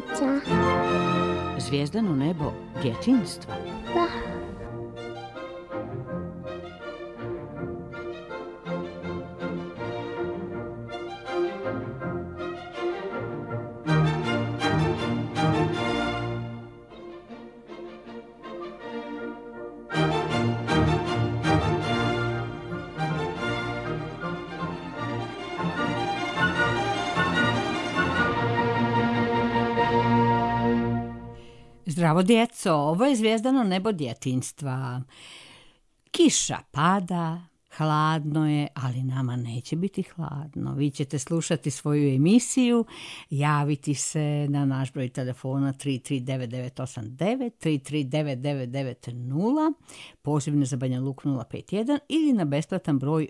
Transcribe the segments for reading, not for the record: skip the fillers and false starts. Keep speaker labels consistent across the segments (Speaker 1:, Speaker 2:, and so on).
Speaker 1: Danica.
Speaker 2: Zvijezdano nebo djetinjstva.
Speaker 1: Da.
Speaker 2: Zdravo djeco, ovo je Zvijezdano nebo djetinjstva. Kiša pada, hladno je, ali nama neće biti hladno. Vi ćete slušati svoju emisiju, javiti se na naš broj telefona 3399989, 3399990, pozivne za Banja Luku 051 ili na besplatan broj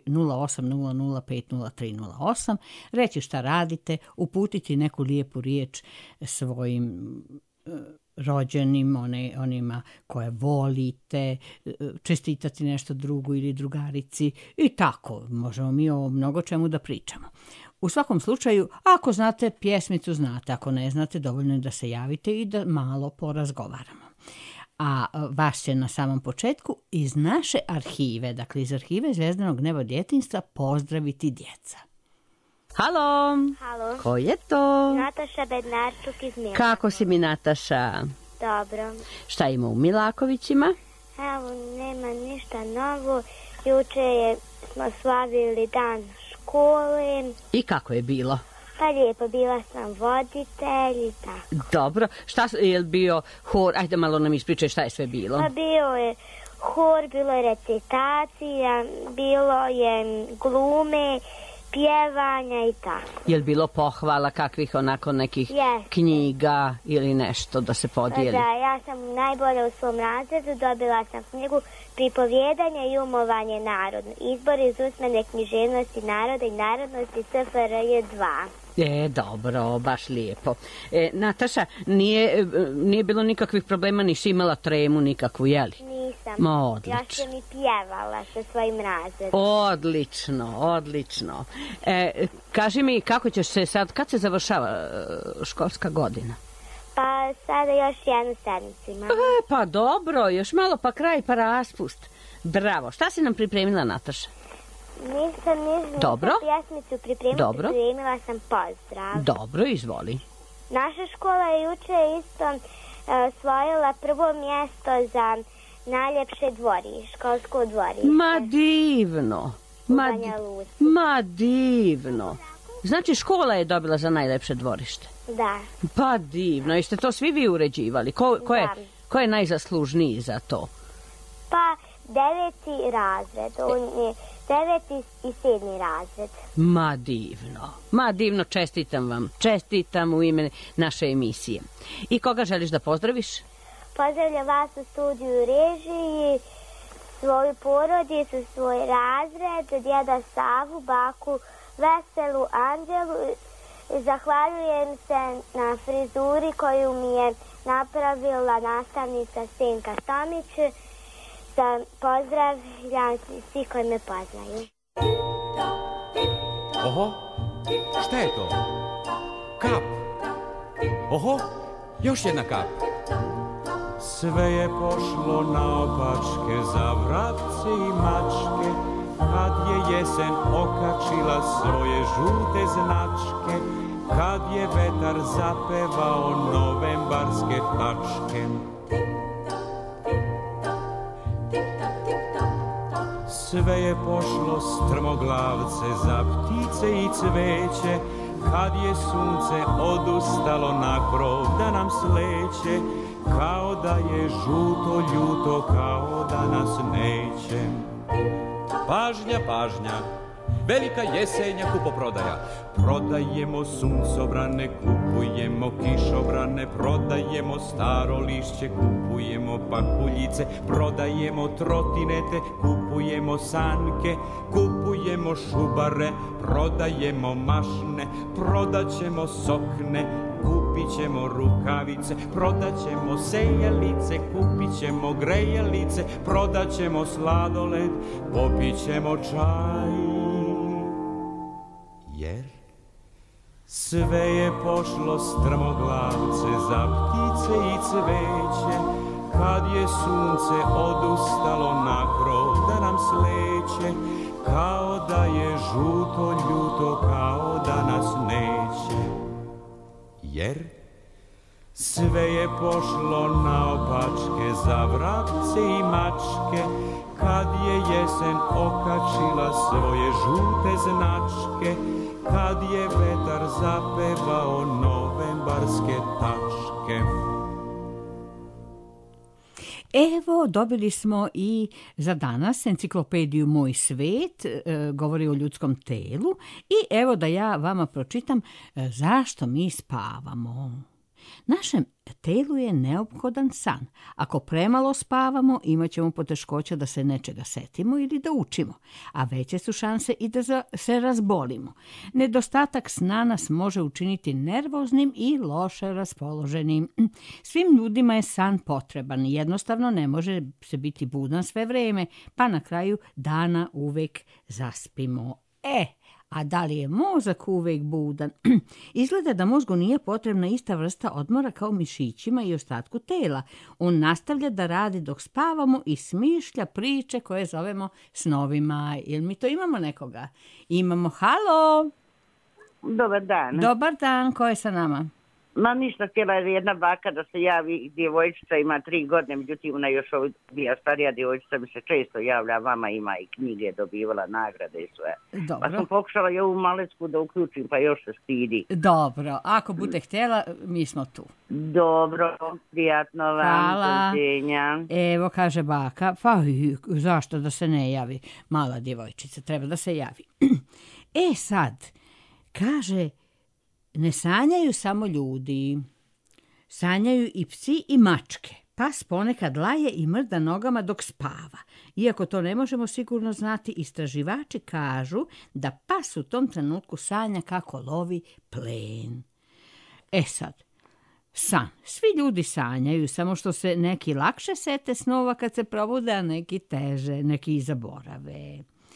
Speaker 2: 0800503008. Reći šta radite, uputiti neku lijepu riječ svojim rođenim, onima koje volite, čestitati nešto drugu ili drugarici i tako. Možemo mi o mnogo čemu da pričamo. U svakom slučaju, ako znate pjesmicu, znate. Ako ne znate, dovoljno je da se javite i da malo porazgovaramo. A vas će na samom početku iz naše arhive, dakle iz arhive Zvijezdanog nebo djetinjstva, pozdraviti djeca. Halo!
Speaker 3: Halo.
Speaker 2: Ko je to?
Speaker 3: Nataša Bednarčuk iz Milakovića.
Speaker 2: Kako si mi, Nataša?
Speaker 3: Dobro.
Speaker 2: Šta ima u Milakovićima?
Speaker 3: Evo, nema ništa novo. Juče smo slavili dan škole.
Speaker 2: I kako je bilo?
Speaker 3: Pa lijepo, bila sam voditelj i tako.
Speaker 2: Dobro. Šta je li bio hor? Ajde malo nam ispričaj šta je sve bilo.
Speaker 3: Pa bio je hor, bilo je recitacija, bilo je glume, pjevanja i tako.
Speaker 2: Je li bilo pohvala kakvih onako nekih knjiga ili nešto da se podijeli?
Speaker 3: Da, ja sam najbolja u svom razredu, dobila sam knjigu Pripovjedanje i umovanje narodno. Izbor iz usmene književnosti naroda i narodnosti SFRJ 2.
Speaker 2: Dobro, baš lijepo. Nataša, nije bilo nikakvih problema, nisi imala tremu nikakvu, jeli?
Speaker 3: Nisam.
Speaker 2: Odlično.
Speaker 3: Ja sam i pjevala sa svojim razredom.
Speaker 2: Odlično. Kaži mi, kako ćeš se sad, kad se završava školska godina?
Speaker 3: Pa sada još jednu sedmicu imam.
Speaker 2: Pa dobro, još malo pa kraj pa raspust. Bravo, šta si nam pripremila, Nataša?
Speaker 3: Nisam pjesmicu pripremila, pripremila sam pozdrav.
Speaker 2: Dobro, izvoli.
Speaker 3: Naša škola je juče isto osvojila prvo mjesto za najljepše dvorište, školsko dvorište.
Speaker 2: Ma divno. Ma divno. Znači škola je dobila za najljepše dvorište?
Speaker 3: Da.
Speaker 2: Pa divno, jeste to svi vi uređivali? Ko je najzaslužniji za to?
Speaker 3: Pa 9. razred, on je 9. i 7. razred.
Speaker 2: Ma divno, čestitam u ime naše emisije. I koga želiš da pozdraviš?
Speaker 3: Pozdravljam vas u studiju režiji, svoju porodicu, svoj razred, djeda Savu, baku Veselu, Anđelu. Zahvaljujem se na frizuri koju mi je napravila nastavnica Senka Tomić. Pozdravljam svi koji me poznaju.
Speaker 4: Oho, šta je to? Kap. Oho, još jedna kap. Sve je pošlo naopačke za vrapce i mačke, kad je jesen okačila svoje žute značke, kad je vetar zapevao novembarske tačke. Sve je pošlo strmoglavce za ptice i cveće, kad je sunce odustalo na krov da nam sleće, kao da je žuto ljuto, kao da nas neće. Pažnja, pažnja, velika jesenja kupoprodaja. Prodajemo suncobrane, kupujemo kišobrane, prodajemo staro lišće, kupujemo pakuljice, prodajemo trotinete, kupujemo sanke, kupujemo šubare, prodajemo mašne, prodaćemo sokne, kupit ćemo rukavice, prodat ćemo sejalice, kupit ćemo grejalice, prodat ćemo sladoled, popit ćemo čaj. Jer Sve je pošlo strmoglavce za ptice i cveće, kad je sunce odustalo na krov da nam sleće, kao da je žuto ljuto, kao da nas neće. Jer sve je pošlo naopačke za vrapce i mačke, kad je jesen okačila svoje žute značke, kad je vetar zapevao novembarske tačke.
Speaker 2: Evo, dobili smo i za danas enciklopediju Moj svet, govori o ljudskom telu, i evo da ja vama pročitam zašto mi spavamo. Našem telu je neophodan san. Ako premalo spavamo, imat ćemo poteškoća da se nečega setimo ili da učimo, a veće su šanse i da se razbolimo. Nedostatak sna nas može učiniti nervoznim i loše raspoloženim. Svim ljudima je san potreban. Jednostavno ne može se biti budan sve vreme, pa na kraju dana uvek zaspimo. A da li je mozak uvek budan? Izgleda da mozgu nije potrebna ista vrsta odmora kao mišićima i ostatku tela. On nastavlja da radi dok spavamo i smišlja priče koje zovemo snovima. Jel mi to imamo nekoga? Imamo. Halo!
Speaker 1: Dobar dan.
Speaker 2: Dobar dan, ko je sa nama?
Speaker 1: Ma ništa, htjela je jedna baka da se javi, djevojčica ima 3 godine, međutim ona još ovdje starija djevojčica mi se često javlja, vama ima i knjige, dobivala nagrade i sve.
Speaker 2: Dobro.
Speaker 1: Pa sam pokušala i ovu malecku da uključim, pa još se stidi.
Speaker 2: Dobro, ako bude htjela, mi smo tu.
Speaker 1: Dobro, prijatno vam.
Speaker 2: Hvala.
Speaker 1: Doviđenja.
Speaker 2: Evo, kaže baka, pa zašto da se ne javi? Mala djevojčica, treba da se javi. Sad, kaže, ne sanjaju samo ljudi, sanjaju i psi i mačke. Pas ponekad laje i mrda nogama dok spava. Iako to ne možemo sigurno znati, istraživači kažu da pas u tom trenutku sanja kako lovi plen. Sad, san. Svi ljudi sanjaju, samo što se neki lakše sete snova kad se probude, a neki teže, neki i zaborave.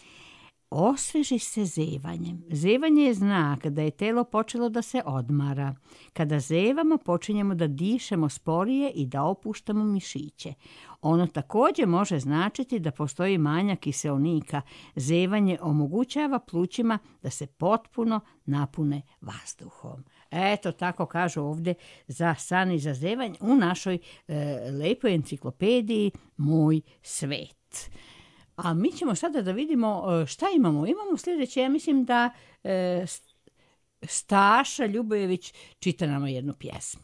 Speaker 2: Osveži se zevanjem. Zevanje je znak da je telo počelo da se odmara. Kada zevamo, počinjemo da dišemo sporije i da opuštamo mišiće. Ono također može značiti da postoji manjak kiseonika. Zevanje omogućava plućima da se potpuno napune vazduhom. Eto, tako kažu ovdje za san i za zevanje u našoj lepoj enciklopediji Moj svet. A mi ćemo sada da vidimo šta imamo. Imamo sljedeće, ja mislim da Staša Ljubojević čita nama jednu pjesmu.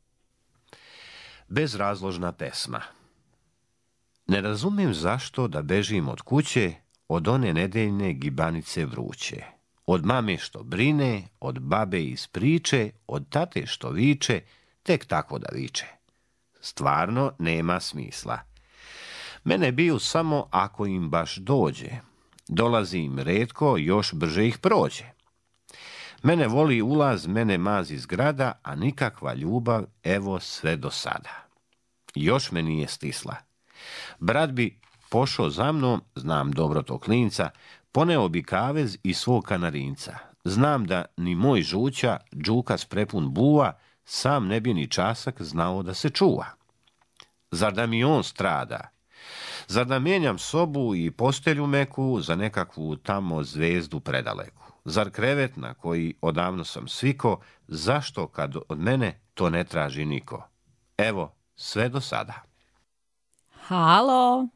Speaker 5: Bezrazložna pesma. Ne razumem zašto da bežim od kuće, od one nedeljne gibanice vruće. Od mame što brine, od babe iz priče, od tate što viče, tek tako da viče. Stvarno nema smisla. Mene biju samo ako im baš dođe. Dolazi im retko, još brže ih prođe. Mene voli ulaz, mene mazi zgrada, a nikakva ljubav, evo sve do sada. Još me nije stisla. Brat bi pošao za mnom, znam dobro to klinca, poneo bi kavez i svog kanarinca. Znam da ni moj žuća, džukas prepun buva, sam ne bi ni časak znao da se čuva. Zar da mi on strada? Zar da mijenjam sobu i postelju meku za nekakvu tamo zvezdu predaleku? Zar krevet na koji odavno sam sviko, zašto kad od mene to ne traži niko? Evo, sve do sada.
Speaker 2: Halo.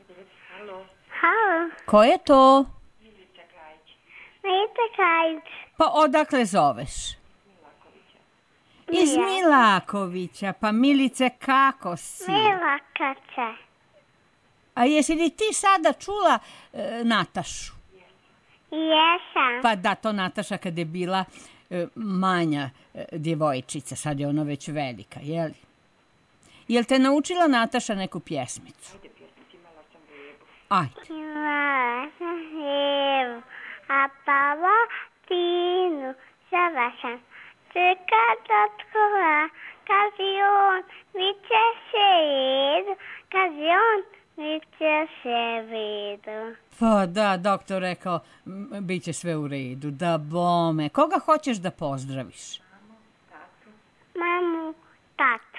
Speaker 3: Halo,
Speaker 2: Ko je to?
Speaker 3: Milica Kajić.
Speaker 2: Pa odakle zoveš? Iz Milakovića. Pa Milice, kako si?
Speaker 3: Milakače.
Speaker 2: A jesi li ti sada čula Natašu?
Speaker 3: Jesam.
Speaker 2: Pa da, to Nataša kad je bila manja djevojčica, sad je ona već velika, jeli? Jel te naučila Nataša neku pjesmicu? Ajde.
Speaker 3: Imala sam hevu, a pavatinu završam. Čeka dotkova, kazi on, viće se jedu, kazi on, Biće sve u redu.
Speaker 2: Pa da, doktor rekao, bit će sve u redu, da bome. Koga hoćeš da pozdraviš?
Speaker 3: Mamu, tatu.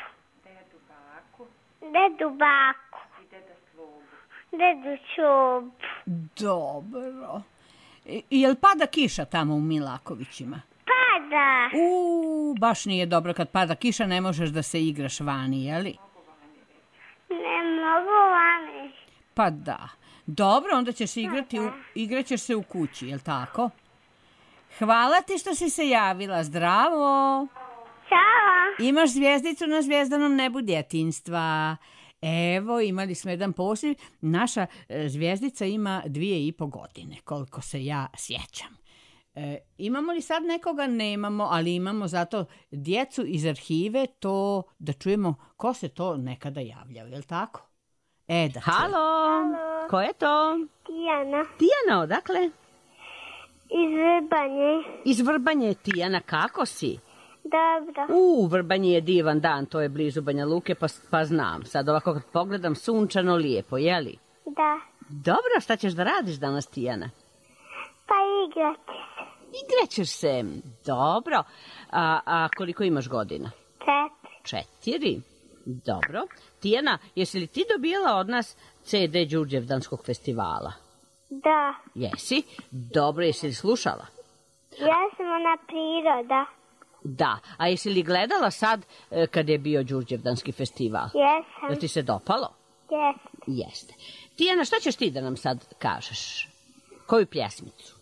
Speaker 3: Dedu, baku. Dedu, Čobu.
Speaker 2: Dobro. Jel pada kiša tamo u Milakovićima?
Speaker 3: Pada.
Speaker 2: Baš nije dobro kad pada kiša, ne možeš da se igraš vani, jeli?
Speaker 3: Ne mogu vani.
Speaker 2: Pa da. Dobro, onda ćeš igraćeš se u kući, jel tako? Hvala ti što si se javila, zdravo.
Speaker 3: Ćao.
Speaker 2: Imaš zvjezdicu na zvjezdanom nebu djetinjstva. Evo, imali smo jedan poziv. Naša zvjezdica ima 2,5 godine, koliko se ja sjećam. Imamo li sad nekoga? Nemamo, ali imamo zato djecu iz arhive, to da čujemo ko se to nekada javljao, je li tako? Da
Speaker 6: Halo, ko je to?
Speaker 3: Tijana.
Speaker 6: Tijana, odakle?
Speaker 3: Iz Vrbanje.
Speaker 6: Iz Vrbanje, Tijana, kako si?
Speaker 3: Dobro.
Speaker 6: Vrbanje je divan dan, to je blizu Banja Luke, pa znam. Sad ovako kad pogledam, sunčano, lijepo, jeli?
Speaker 3: Da.
Speaker 6: Dobro, šta ćeš da radiš danas, Tijana?
Speaker 3: Pa igrat će se.
Speaker 6: Igraćeš se, dobro. A koliko imaš godina? 4. Dobro. Tijana, jesi li ti dobila od nas CD Đurđevdanskog festivala?
Speaker 3: Da.
Speaker 6: Jesi? Dobro, jesi li slušala?
Speaker 3: Jesam na priroda.
Speaker 6: Da, a jesi li gledala sad kad je bio Đurđevdanski festival?
Speaker 3: Jesam.
Speaker 6: Jel ti se dopalo?
Speaker 3: Jeste.
Speaker 6: Tijana, šta ćeš ti da nam sad kažeš? Koju pjesmicu?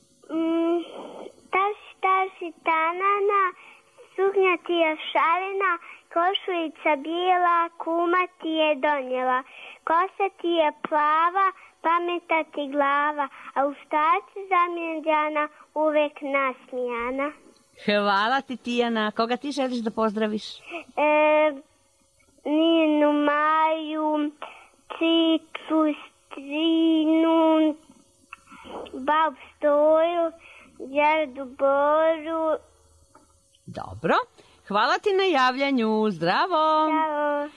Speaker 3: Tarsi tanana, suknja ti je šarena, košuljica bijela, kuma ti je donijela. Kosa ti je plava, pameta ti glava, a u starci zamjenjana, uvek nasmijana.
Speaker 6: Hvala ti, Tijana. Koga ti želiš da pozdraviš?
Speaker 3: Ninu, Maju, Cicu, Strinu, babu Stoju, Đerdu, Boru.
Speaker 6: Dobro. Hvala ti na javljanju. Zdravo.
Speaker 3: Ćao.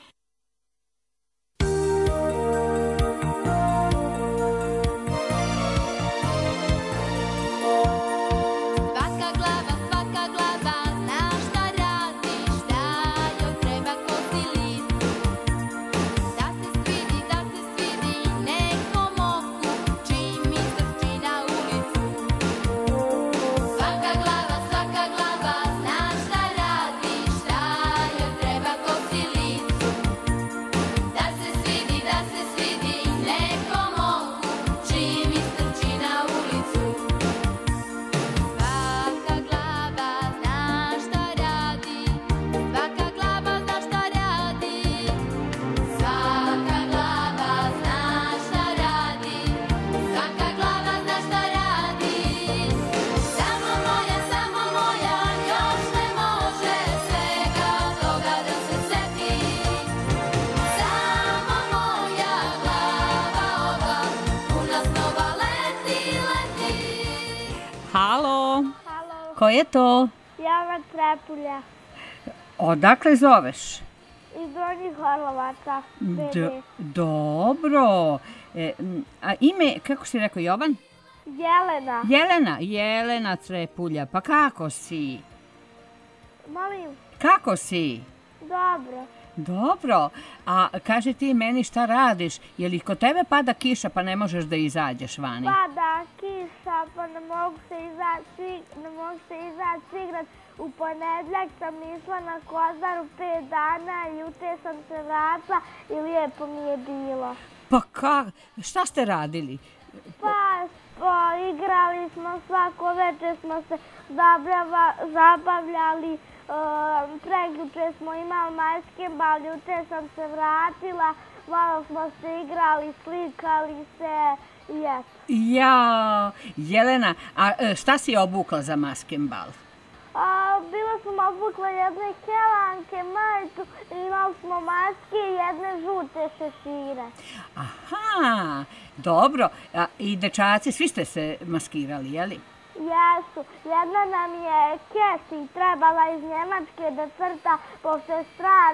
Speaker 2: Ko je to?
Speaker 3: Jana Trepulja.
Speaker 2: Odakle zoveš?
Speaker 3: Iz Donjih Orlovaca.
Speaker 2: Dobro. A ime, kako si rekao, Jovan?
Speaker 3: Jelena.
Speaker 2: Jelena Trepulja. Pa kako si?
Speaker 3: Molim?
Speaker 2: Kako si?
Speaker 3: Dobro.
Speaker 2: A kaži ti meni šta radiš? Je li kod tebe pada kiša pa ne možeš da izađeš vani?
Speaker 3: Pada kiša pa ne mogu se izaći igrat. U ponedljak sam išla na Kozaru 5 dana i juče sam se vratila i lijepo mi je bilo.
Speaker 2: Pa šta ste radili?
Speaker 3: Pa igrali smo, svako večer smo se zabavljali. Prekjuče smo imali basketbal, juče sam se vratila, malo smo se igrali, slikali se i eto.
Speaker 2: Ja, Jelena, a šta si obukla za basketbal?
Speaker 3: Bilo smo obukla jedne kelanke, majicu, imali smo maske i jedne žute šešire.
Speaker 2: Aha, dobro. I dečaci, svi ste se maskirali, jeli?
Speaker 3: Jesu. Jedna nam je Kesi trebala iz Njemačke da crta, pošto je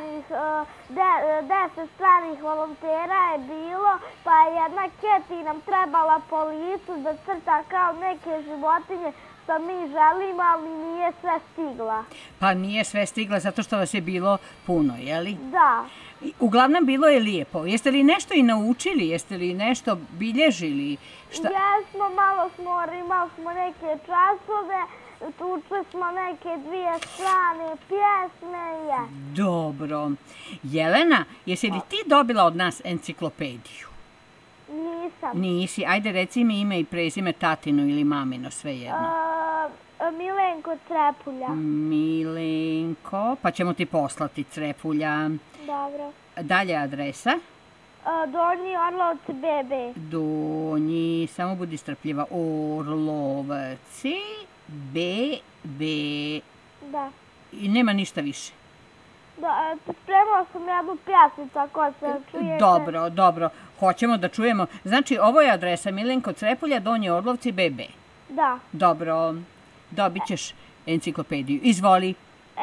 Speaker 3: 10 stranih volontera je bilo, pa je jedna Keti nam trebala po licu da crta kao neke životinje što mi želimo, ali nije sve stigla.
Speaker 2: Pa nije sve stigla zato što vas je bilo puno, jeli?
Speaker 3: Da.
Speaker 2: Uglavnom bilo je lijepo. Jeste li nešto i naučili? Jeste li nešto bilježili?
Speaker 3: Jesmo, malo imali smo neke časove, učili smo neke 2 strane pjesme.
Speaker 2: Dobro. Jelena, jesi li ti dobila od nas enciklopediju?
Speaker 3: Nisam.
Speaker 2: Nisi. Ajde, reci mi ime i prezime tatino ili mamino, svejedno.
Speaker 3: Milenko Crepulja.
Speaker 2: Milenko, pa ćemo ti poslati Crepulja.
Speaker 3: Dobro.
Speaker 2: Dalje adresa?
Speaker 3: Donji Orlovci BB.
Speaker 2: Donji, samo budi strpljiva, Orlovci BB.
Speaker 3: Da.
Speaker 2: I nema ništa više?
Speaker 3: Da, spremala sam jednu pjesmicu, ako se čujete.
Speaker 2: Dobro, hoćemo da čujemo. Znači, ovo je adresa Milenko Crepulja, Donji Orlovci BB.
Speaker 3: Da.
Speaker 2: Dobro, dobit ćeš enciklopediju. Izvoli.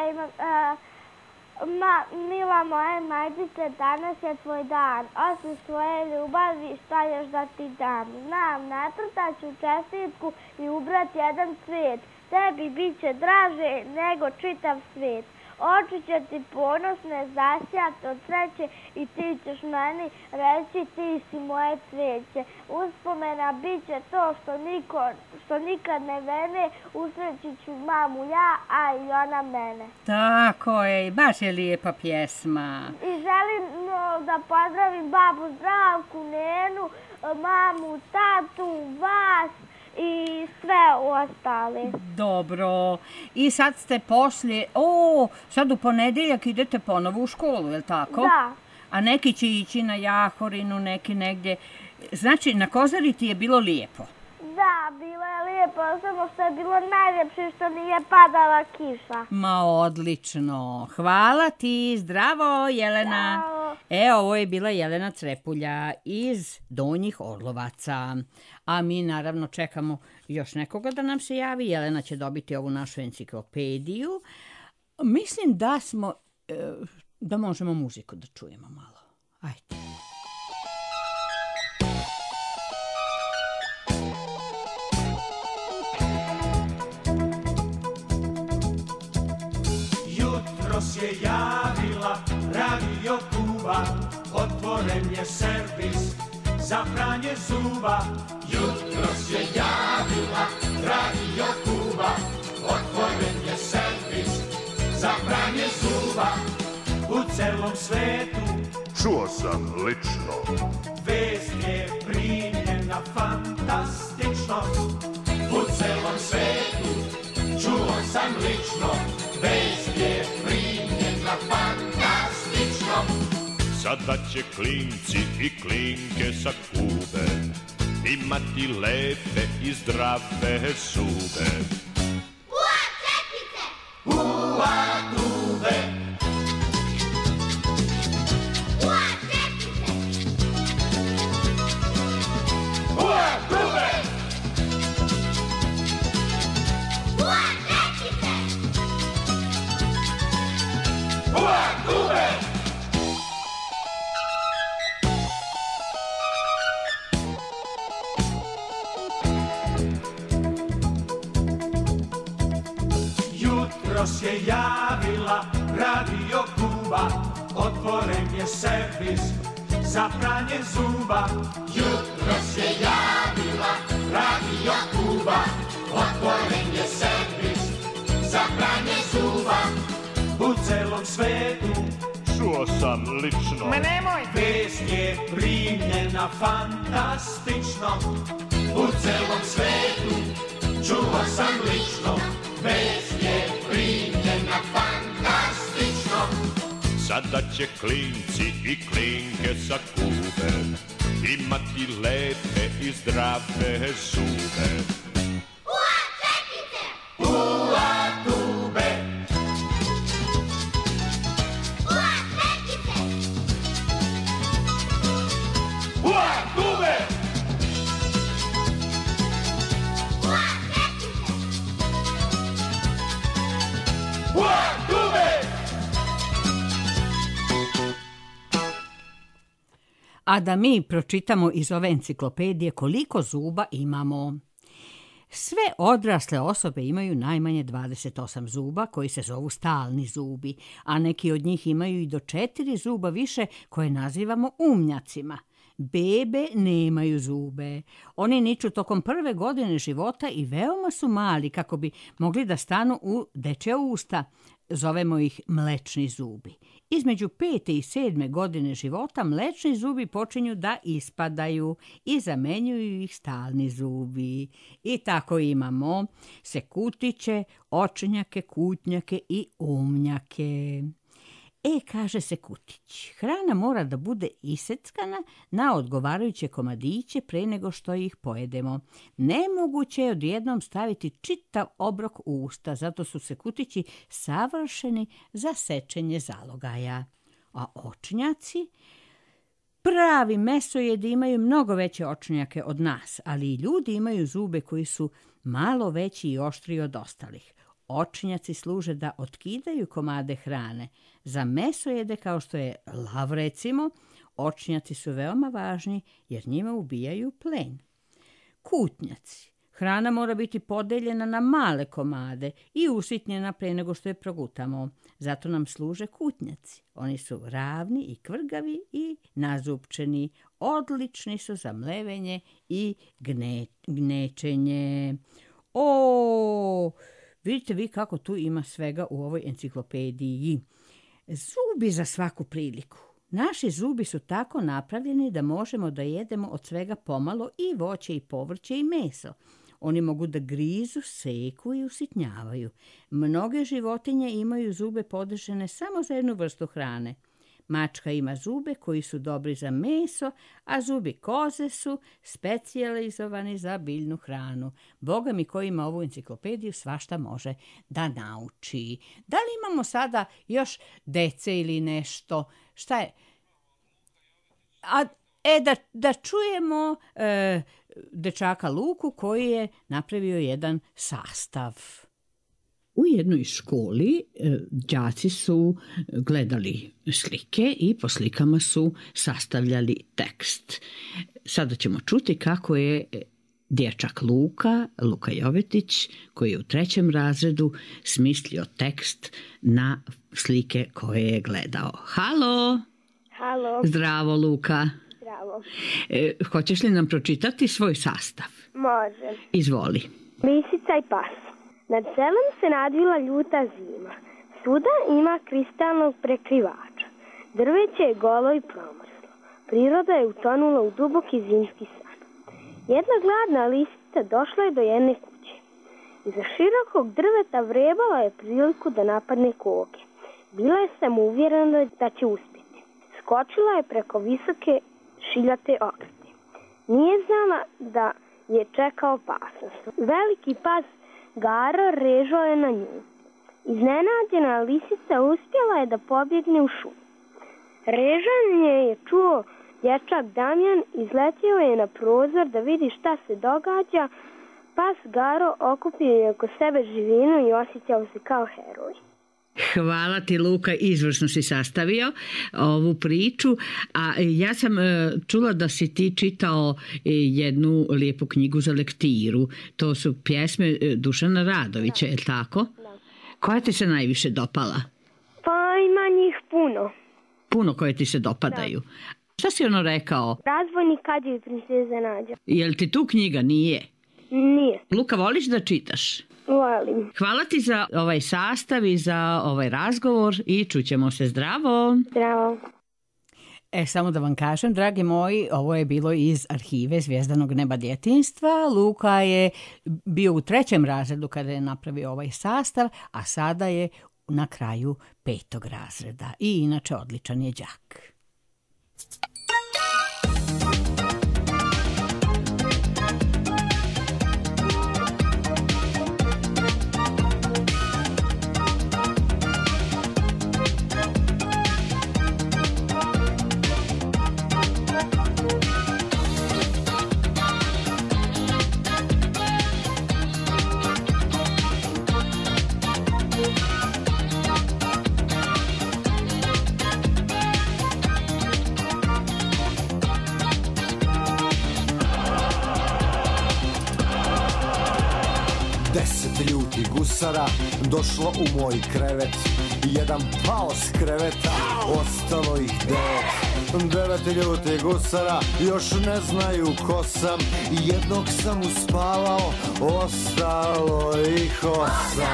Speaker 3: Mila moje majčice, danas je tvoj dan. Osim svoje ljubavi, šta još da ti dam? Znam, nacrtat ću čestitku i ubrat jedan cvijet. Tebi bit će draže nego čitav svijet. Oči će ti ponosne zasjat od sreće i ti ćeš meni reći ti si moje cvijeće. Uspomena bit će to što nikad ne vene, usreći ću mamu ja, a i ona mene.
Speaker 2: Tako je, baš je lijepa pjesma.
Speaker 3: I želim da pozdravim babu Zdravku, Nenu, mamu, tatu, vas i sve ostale.
Speaker 2: Dobro. I sad ste poslije... sad u ponedjeljak idete ponovo u školu, je li tako?
Speaker 3: Da.
Speaker 2: A neki će ići na Jahorinu, neki negdje. Znači, na Kozari ti je bilo lijepo?
Speaker 3: Da, bilo je lijepo, samo što je bilo najljepše što nije padala kiša.
Speaker 2: Ma, odlično. Hvala ti. Zdravo, Jelena.
Speaker 3: Zdravo.
Speaker 2: Ovo je bila Jelena Crepulja iz Donjih Orlovaca. A mi naravno čekamo još nekoga da nam se javi. Jelena će dobiti ovu našu enciklopediju. Mislim da možemo muziku da čujemo malo. Ajde.
Speaker 7: Jutros je javila Radio Kuba, otvoren je servis za pranje zuba. Jutros je javila Radio Kuba, otvoren je servis za pranje zuba. U celom svetu
Speaker 8: čuo sam lično,
Speaker 7: vest je primljena fantastično. U celom svetu čuo sam lično, vest je primljena fantastično.
Speaker 8: sada će klinci i klinke sa Kube imati lepe i zdrave zube.
Speaker 7: Ua, čekice! Ua, dube! Ua, čekice! Ua, dube! Ua, čekice! Ua, dube! Jutros je javila Radio Kuba, otvoren je servis za pranje zuba. Jutros je javila Radio Kuba, otvoren je servis za pranje zuba. U celom svetu
Speaker 8: čuo sam lično,
Speaker 7: ma nemoj, vest je primljena fantastično. U celom svetu čuo sam lično, vest je primljena fantastično.
Speaker 8: sada će klinci i klinke sa Kube imati lepe i zdrave zube.
Speaker 7: Ua, čekice! Ua, dube! Ua, čekice! Ua, dube! Ua, čekice!
Speaker 2: A da mi pročitamo iz ove enciklopedije koliko zuba imamo. Sve odrasle osobe imaju najmanje 28 zuba koji se zovu stalni zubi, a neki od njih imaju i do 4 zuba više koje nazivamo umnjacima. Bebe nemaju zube. Oni niču tokom prve godine života i veoma su mali kako bi mogli da stanu u dečja usta. Zovemo ih mlečni zubi. Između 5. i 7. godine života mlečni zubi počinju da ispadaju i zamenjuju ih stalni zubi. I tako imamo sekutiće, očnjake, kutnjake i umnjake. Kaže Sekutić, hrana mora da bude iseckana na odgovarajuće komadiće pre nego što ih pojedemo. Nemoguće je odjednom staviti čitav obrok u usta, zato su sekutići savršeni za sečenje zalogaja. A očnjaci? Pravi mesojedi imaju mnogo veće očnjake od nas, ali i ljudi imaju zube koji su malo veći i oštriji od ostalih. Očnjaci služe da otkidaju komade hrane. Za mesojede, kao što je lav recimo, očnjaci su veoma važni jer njima ubijaju plen. Kutnjaci. Hrana mora biti podeljena na male komade i usitnjena pre nego što je progutamo. Zato nam služe kutnjaci. Oni su ravni i kvrgavi i nazupčeni. Odlični su za mlevenje i gnečenje. Vidite vi kako tu ima svega u ovoj enciklopediji. Zubi za svaku priliku. Naši zubi su tako napravljeni da možemo da jedemo od svega pomalo i voće i povrće i meso. Oni mogu da grizu, seku i usitnjavaju. Mnoge životinje imaju zube podržene samo za jednu vrstu hrane. Mačka ima zube koji su dobri za meso, a zubi koze su specijalizovani za biljnu hranu. Boga mi ko ima ovu enciklopediju svašta može da nauči. Da li imamo sada još dece ili nešto? Šta je? Da čujemo dečaka Luku koji je napravio jedan sastav. U jednoj školi đaci su gledali slike i po slikama su sastavljali tekst. Sada ćemo čuti kako je dječak Luka Jovetić, koji je u 3. razredu, smislio tekst na slike koje je gledao. Halo!
Speaker 3: Halo!
Speaker 2: Zdravo, Luka!
Speaker 3: Zdravo!
Speaker 2: Hoćeš li nam pročitati svoj sastav?
Speaker 3: Može.
Speaker 2: Izvoli.
Speaker 3: Lisica i pas. Nad selom se nadvila ljuta zima. Svuda ima kristalnog prekrivača. Drveće je golo i promrslo. Priroda je utonula u duboki zimski san. Jedna gladna lisica došla je do jedne kuće. Iza širokog drveta vrebala je priliku da napadne koke. Bila je samouvjerena da će uspjeti. Skočila je preko visoke šiljate ograde. Nije znala da je čeka opasnost. Veliki pas Garo režao je na nju. Iznenađena lisica uspjela je da pobjegne u šumu. Režanje je čuo dječak Damjan, izletio je na prozor da vidi šta se događa. Pas Garo okupio je oko sebe živinu i osjećao se kao heroj.
Speaker 2: Hvala ti, Luka, izvrsno si sastavio ovu priču, a ja sam čula da si ti čitao jednu lijepu knjigu za lektiru. To su pjesme Dušana Radovića, je li tako?
Speaker 3: Da.
Speaker 2: Koja ti se najviše dopala?
Speaker 3: Pa ima njih puno.
Speaker 2: Puno koje ti se dopadaju. Da. Šta si ono rekao?
Speaker 3: Razvojnik Kadija i princeza Nađa.
Speaker 2: Je li ti tu knjiga? Nije?
Speaker 3: Nije.
Speaker 2: Luka, voliš da čitaš?
Speaker 3: Volim.
Speaker 2: Hvala ti za ovaj sastav i za ovaj razgovor i čućemo se. Zdravo!
Speaker 3: Zdravo!
Speaker 2: Samo da vam kažem, dragi moji, ovo je bilo iz arhive Zvijezdanog neba djetinjstva. Luka je bio u 3. razredu kada je napravio ovaj sastav, a sada je na kraju 5. razreda i inače odličan je đak.
Speaker 9: ljutih gusara došlo u moj krevet. Jedan pao s kreveta, ostalo ih 9. 9 ljutih gusara još ne znaju ko sam. Jednog sam uspavao, ostalo ih 8.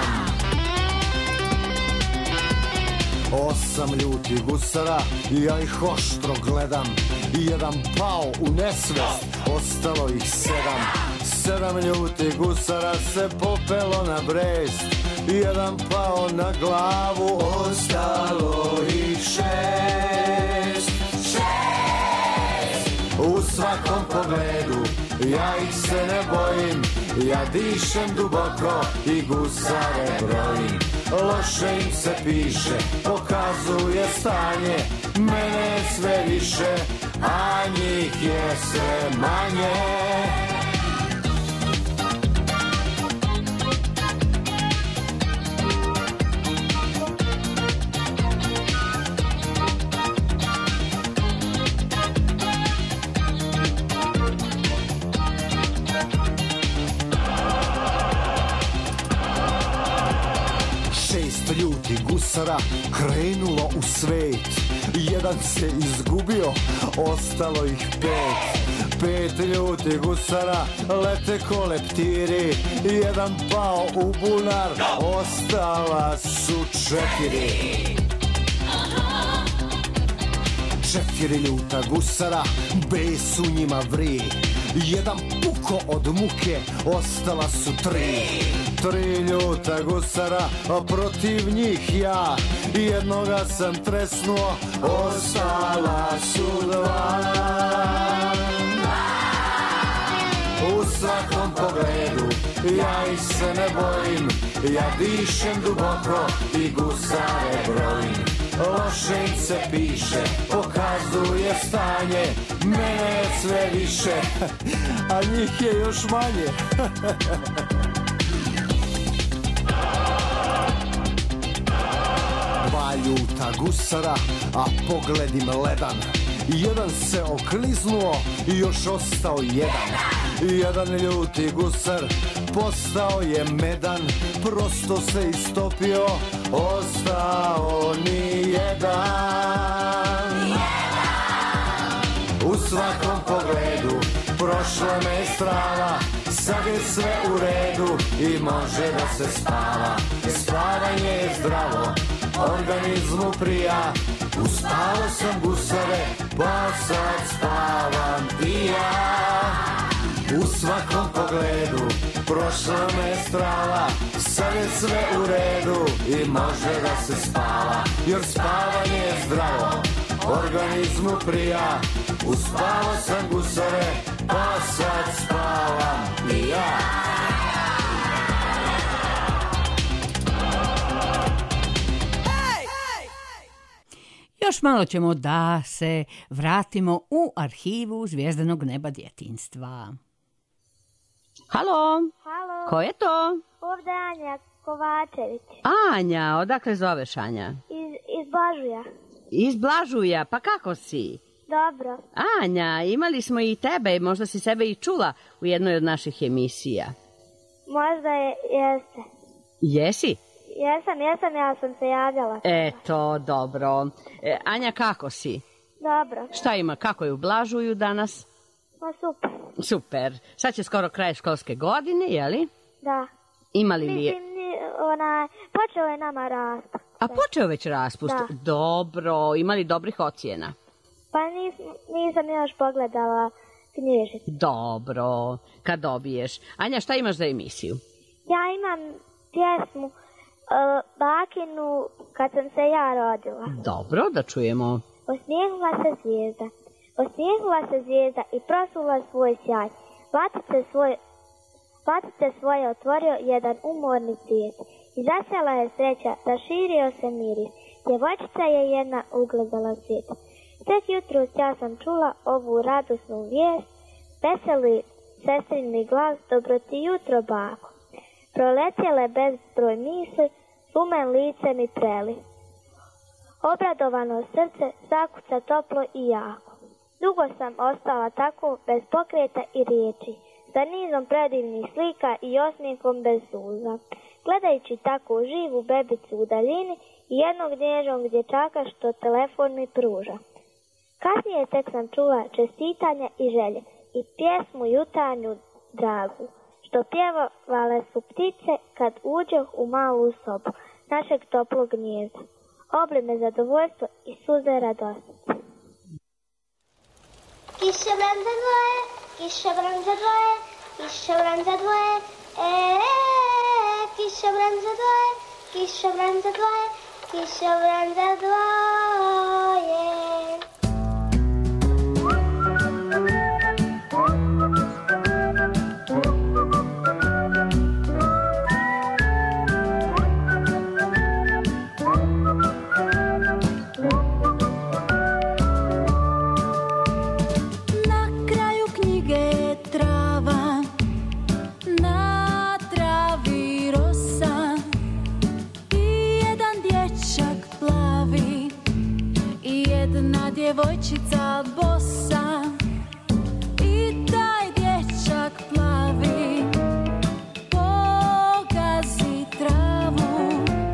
Speaker 9: 8 ljutih gusara, ja ih oštro gledam. Jedan pao u nesvest, ostalo ih 7. 7 ljutih gusara se popelo na Brest. Jedan pao na glavu, ostalo ih 6. U svakom pogledu ja ih se ne bojim. Ja dišem duboko i gusare brojim. Loše im se piše, pokazuje stanje. Mene je sve više, a njih je sve manje. Ljutih gusara krenulo u svet. Jedan se izgubio, ostalo ih 5. 5 ljutih gusara lete ko leptiri. Jedan pao u bunar, ostala su 4. 4 ljuta gusara, bes u njima vri. Jedan puko od muke, ostala su 3. 3 ljuta gusara, a protiv njih ja. Jednoga sam tresnuo, ostala su 2. U svakom pogledu ja ih se ne bojim. Ja dišem duboko i gusare brojim. Loše im se piše, pokazuje stanje. Mene je sve više, a njih je još manje. 2 ljuta gusara, a pogled im ledan. Jedan se okliznuo i još ostao 1. 1 ljuti gusar postao je medan. Prosto se istopio, ostao ni 1. U svakom pogledu prošla me strava. Sad je sve u redu i može da se spava. Spavanje je zdravo, organizmu prija. Uspavao sam gusare, pa sad spavam i ja. U svakom pogledu prošla me strava. Sad je sve u redu i može da se spava. Jer spavanje je zdravo, organizmu prija. Uspavao sam gusare, pa sad spavam i ja.
Speaker 2: Još malo ćemo da se vratimo u arhivu Zvijezdanog neba djetinjstva.
Speaker 6: Halo?
Speaker 3: Halo?
Speaker 6: Ko je to?
Speaker 3: Ovdje Anja Kovačević.
Speaker 6: Anja, odakle zoveš Anja?
Speaker 3: Iz Blažuja.
Speaker 6: Iz Blažuja, pa kako si?
Speaker 3: Dobro.
Speaker 6: Anja, imali smo i tebe, možda si sebe i čula u jednoj od naših emisija.
Speaker 3: Možda jeste.
Speaker 6: Jesi?
Speaker 3: Jesam, ja sam se javljala.
Speaker 6: Eto, dobro. Anja, kako si?
Speaker 3: Dobro.
Speaker 6: Šta ima, kako je u Blažuju danas?
Speaker 3: Ma super.
Speaker 6: Super. Sad će skoro kraj školske godine, jeli?
Speaker 3: Da.
Speaker 6: Imali li je...
Speaker 3: Mislim, počeo je nama raspust.
Speaker 6: A počeo već raspust?
Speaker 3: Da.
Speaker 6: Dobro. Imali dobrih ocjena?
Speaker 3: Pa nisam još pogledala knjižicu.
Speaker 6: Dobro. Kad dobiješ. Anja, šta imaš za emisiju?
Speaker 3: Ja imam pjesmu Bakinu kad sam se ja rodila.
Speaker 6: Dobro, da čujemo.
Speaker 3: Osmijehla se zvijezda. Osmijehla se zvijezda i prosula svoj sjaj. Vatice svoje otvorio jedan umorni svijet. I zasjala je sreća, raširio se miris. Djevojčica je jedna ugledala svijet. Tek jutros ja sam čula ovu radosnu vijest. Veseli sestrini glas, dobro ti jutro bako. Proletjele bezbroj misli, lumen lice mi preli. Obradovano srce zakuca toplo i jako. Dugo sam ostala tako bez pokreta i riječi, sa nizom predivnih slika i osmijehom bez suza. gledajući tako živu bebicu u daljini i jednog nježnog dječaka što telefon mi pruža. Kasnije tek sam čula čestitanja i želje i pjesmu jutarnju dragu, što pjevale su ptice kad uđoh u malu sobu našeg toplog gnijezda. Obli me zadovoljstvo i suze radostice.
Speaker 10: Kišobran za dvoje, kišobran za dvoje, kišobran za dvoje, kišobran za dvoje, kišobran za dvoje, kišobran za dvoje.
Speaker 11: Djevojčica bosa i taj dječak plavi pokazi travu,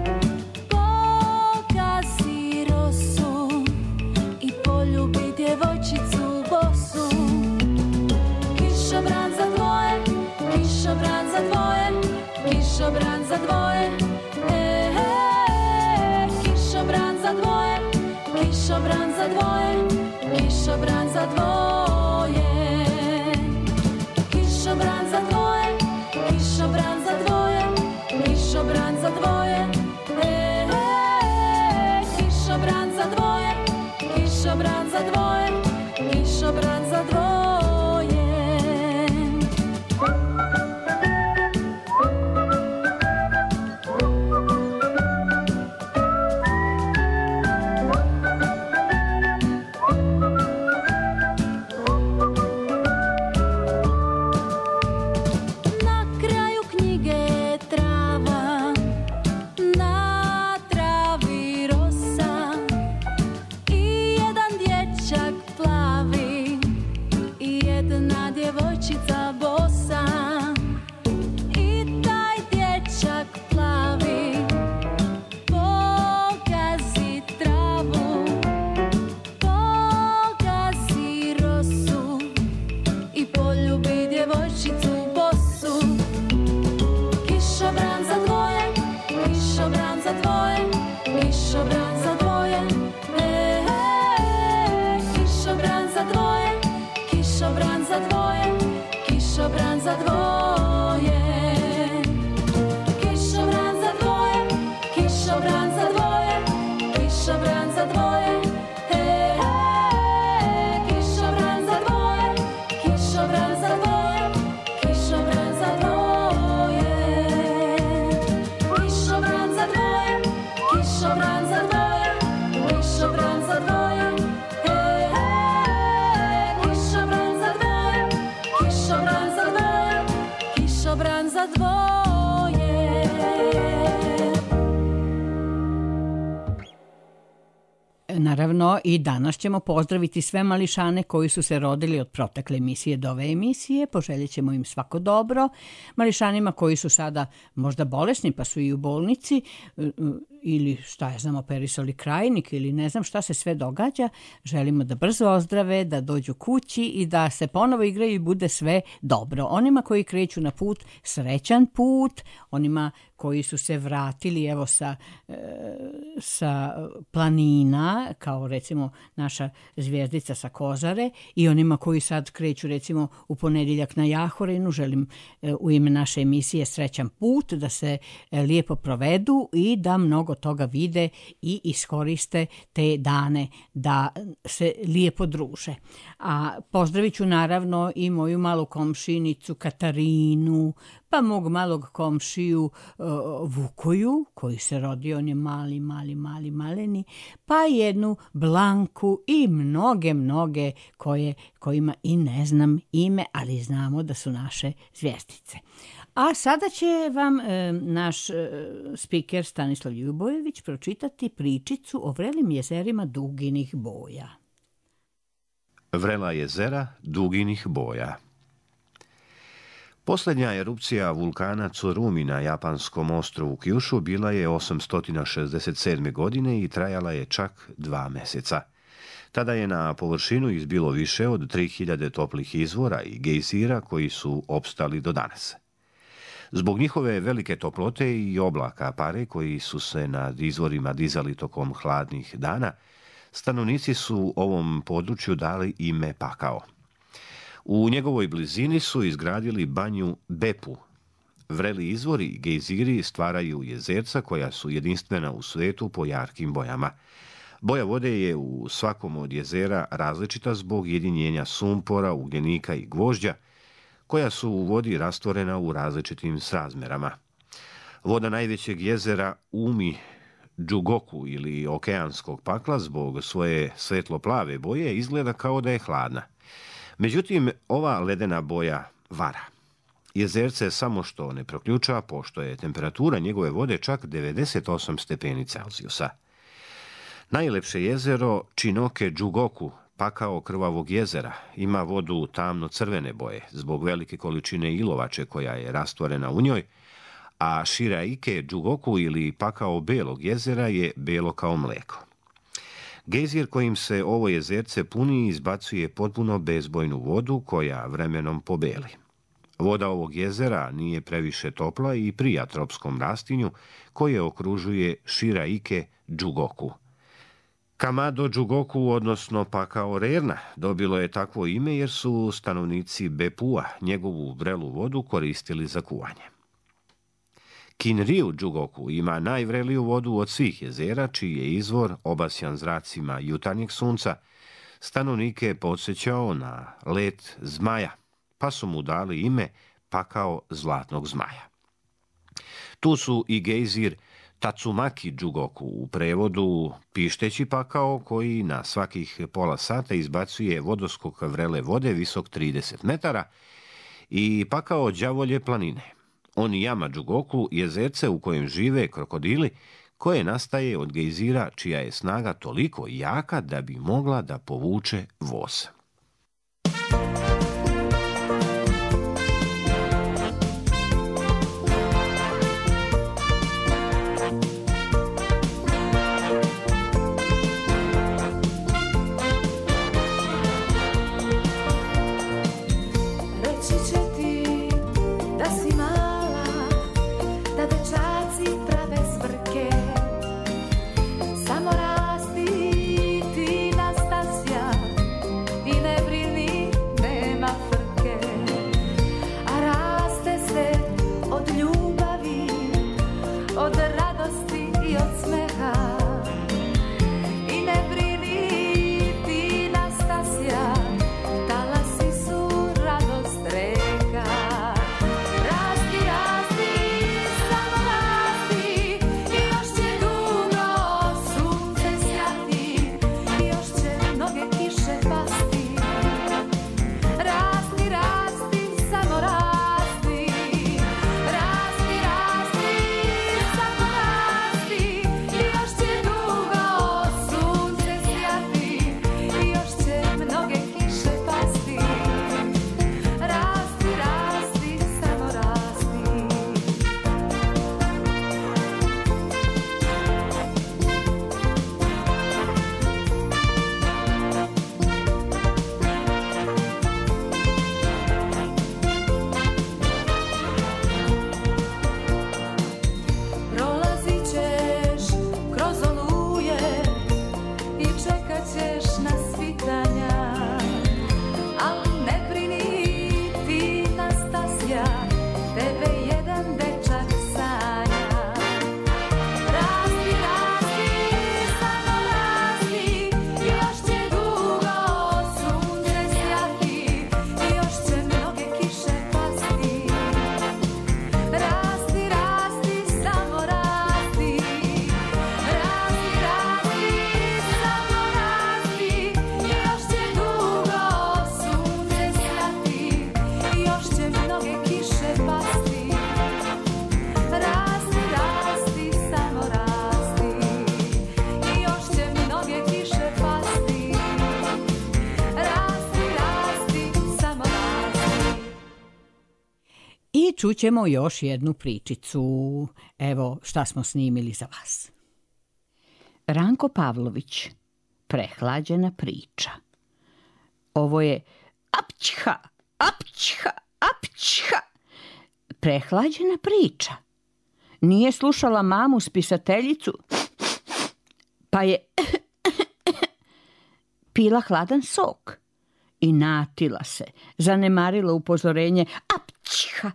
Speaker 11: pokazi rosu i poljubi djevojčicu bosu. Kišobran za dvoje, kišobran za dvoje, kišobran za dvoje, kišobran za dvoje, kišobran za dvoje, kišobran za dvoje, kišobran za dvoje, kišobran za dvoje, kišobran za dvoje, kišobran za dvoje, kišobran za dvoje, kišobran za dvoje.
Speaker 2: Naravno, i danas ćemo pozdraviti sve mališane koji su se rodili od protekle emisije do ove emisije. Poželjet ćemo im svako dobro. Mališanima koji su sada možda bolesni pa su i u bolnici ili šta ja znam, operisali krajnik ili ne znam šta se sve događa. Želimo da brzo ozdrave, da dođu kući i da se ponovo igraju i bude sve dobro. Onima koji kreću na put, srećan put. Onima koji su se vratili evo sa planina, kao recimo naša zvijezdica sa Kozare, i onima koji sad kreću recimo u ponedjeljak na Jahorinu, želim u ime naše emisije srećan put, da se lijepo provedu i da mnogo toga vide i iskoriste te dane da se lijepo druže. A pozdravit ću naravno i moju malu komšinicu Katarinu, pa mog malog komšiju Vukoju, koji se rodio, on je mali maleni, pa jednu Blanku i mnoge kojima i ne znam ime, ali znamo da su naše zvjezdice. A sada će vam naš spiker Stanislav Ljubojević pročitati pričicu o vrelim jezerima duginih boja.
Speaker 5: Vrela jezera duginih boja. Posljednja erupcija vulkana Tsurumi na japanskom ostrvu Kyushu bila je 867. godine i trajala je čak 2 meseca. Tada je na površinu izbilo više od 3000 toplih izvora i gejzira koji su opstali do danas. Zbog njihove velike toplote i oblaka pare koji su se nad izvorima dizali tokom hladnih dana, stanovnici su ovom području dali ime Pakao. U njegovoj blizini su izgradili banju Bepu. Vreli izvori i gejziri stvaraju jezerca koja su jedinstvena u svetu po jarkim bojama. Boja vode je u svakom od jezera različita zbog jedinjenja sumpora, ugljenika i gvožđa, koja su u vodi rastvorena u različitim srazmerama. Voda najvećeg jezera Umi Džugoku ili okeanskog pakla zbog svoje svetlo-plave boje izgleda kao da je hladna. Međutim, ova ledena boja vara. Jezerce samo što ne proključa, pošto je temperatura njegove vode čak 98 stepeni Celzijusa. Najlepše jezero Činoke Džugoku, Pakao krvavog jezera, ima vodu tamno-crvene boje zbog velike količine ilovače koja je rastvorena u njoj, a Shiraike Džugoku ili Pakao belog jezera je belo kao mleko. Gejzir kojim se ovo jezerce puni izbacuje potpuno bezbojnu vodu koja vremenom pobeli. Voda ovog jezera nije previše topla i prija tropskom rastinju koje okružuje Shiraike Džugoku. Kamado Džugoku, odnosno Pakao Rerna, dobilo je takvo ime jer su stanovnici Bepua njegovu vrelu vodu koristili za kuvanje. Kinriu Džugoku ima najvreliju vodu od svih jezera, čiji je izvor obasjan zracima jutarnjeg sunca, stanovnike podsjećao na let zmaja, pa su mu dali ime Pakao zlatnog zmaja. Tu su i gejzir Tatsumaki Džugoku, u prevodu pišteći pakao, koji na svakih pola sata izbacuje vodoskok vrele vode visok 30 metara, i pakao đavolje planine. Onijama Džugoku, jezerce u kojem žive krokodili, koje nastaje od gejzira čija je snaga toliko jaka da bi mogla da povuče voz.
Speaker 11: Samo rasti ti, Nastasja, i
Speaker 2: čućemo još jednu pričicu. Evo šta smo snimili za vas. Ranko Pavlović, prehlađena priča. Ovo je apćha, apćha, apćha. Prehlađena priča. Nije slušala mamu spisateljicu, pa je pila hladan sok i natila se, zanemarila upozorenje apćha.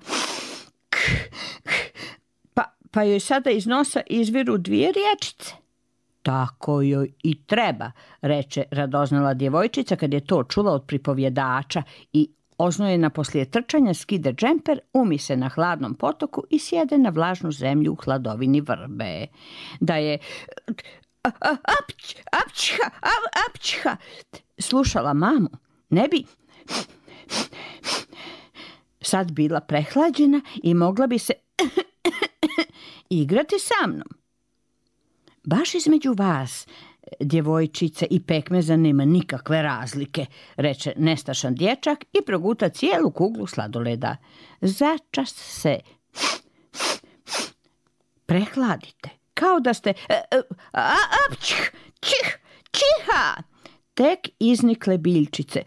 Speaker 2: Pa joj sada iz nosa izviru 2 riječice. Tako joj i treba, reče radoznala djevojčica kad je to čula od pripovjedača i oznojena poslije trčanja skide džemper, umi se na hladnom potoku i sjede na vlažnu zemlju u hladovini vrbe. Da je apćha slušala mamu, ne bi sad bila prehlađena i mogla bi se igrati sa mnom. Baš između vas, djevojčice, i pekmeza nema nikakve razlike, reče nestašan dječak i proguta cijelu kuglu sladoleda. Začas se prehladite, kao da ste čiha, tek iznikle biljčice.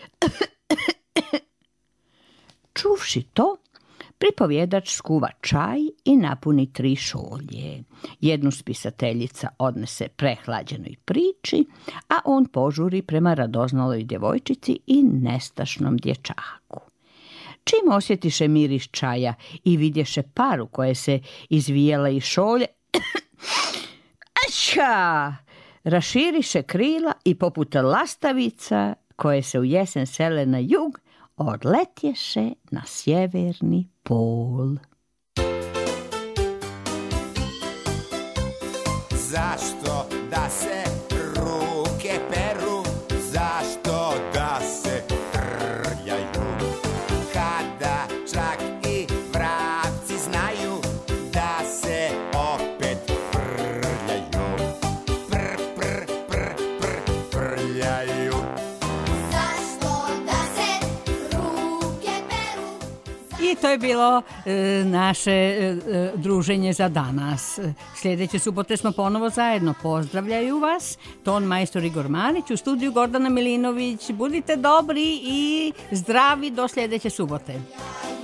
Speaker 2: Čuvši to, pripovjedač skuva čaj i napuni 3 šolje. Jednu spisateljica odnese prehlađenoj priči, a on požuri prema radoznaloj djevojčici i nestašnom dječaku. Čim osjetiše miris čaja i vidješe paru koje se izvijela iz šolje, ača, raširiše krila i poput lastavica koje se u jesen sele na jug, odletješe na sjeverni pol.
Speaker 12: Zašto da se ruke peru, zašto da se trljaju, kada čak i vrapci znaju da se opet prljaju, prljaju.
Speaker 2: I to je bilo naše druženje za danas. Sljedeće subote smo ponovo zajedno. Pozdravljaju vas ton majstor Igor Marić, u studiju Gordana Milinović. Budite dobri i zdravi do sljedeće subote.